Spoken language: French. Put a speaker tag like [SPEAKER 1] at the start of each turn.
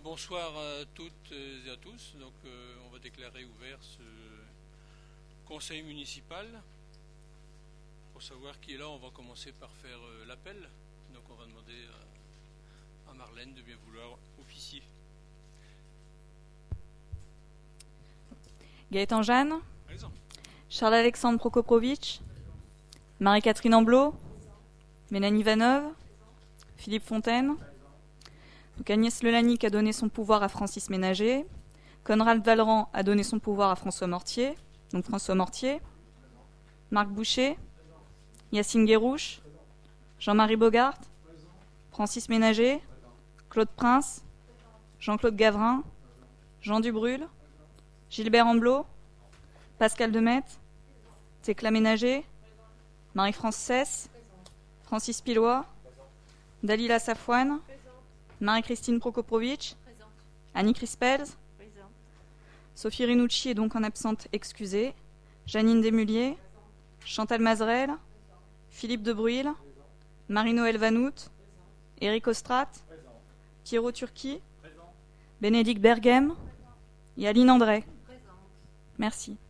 [SPEAKER 1] Bonsoir à toutes et à tous. Donc, on va déclarer ouvert ce conseil municipal. Pour savoir qui est là, on va commencer par faire l'appel. Donc, on va demander à Marlène de bien vouloir officier.
[SPEAKER 2] Gaëtan Jeanne, Charles-Alexandre Prokopovitch, Marie-Catherine Amblot, Mélanie Vaneuve, Philippe Fontaine. Donc Agnès Lelanic a donné son pouvoir à Francis Ménager. Conrad Vallerand a donné son pouvoir à François Mortier. Donc François Mortier. Marc Boucher. Yacine Guérouche. Jean-Marie Bogart. Francis Ménager. Claude Prince. Jean-Claude Gavrin. Jean Dubrul. Gilbert Amblot. Pascal Demette. Thécla Ménager. Marie-France Cesse. Francis Pilois. Dalila Safouane. Marie-Christine Prokopovitch. Annie Crispels. Sophie Rinucci est donc en absente excusée. Janine Desmuliers. Chantal Mazerel. Philippe Debruyl. Marie-Noël Vanout. Éric Ostrat. Pierrot Turki. Bénédicte Berghem. Et Aline André. Merci.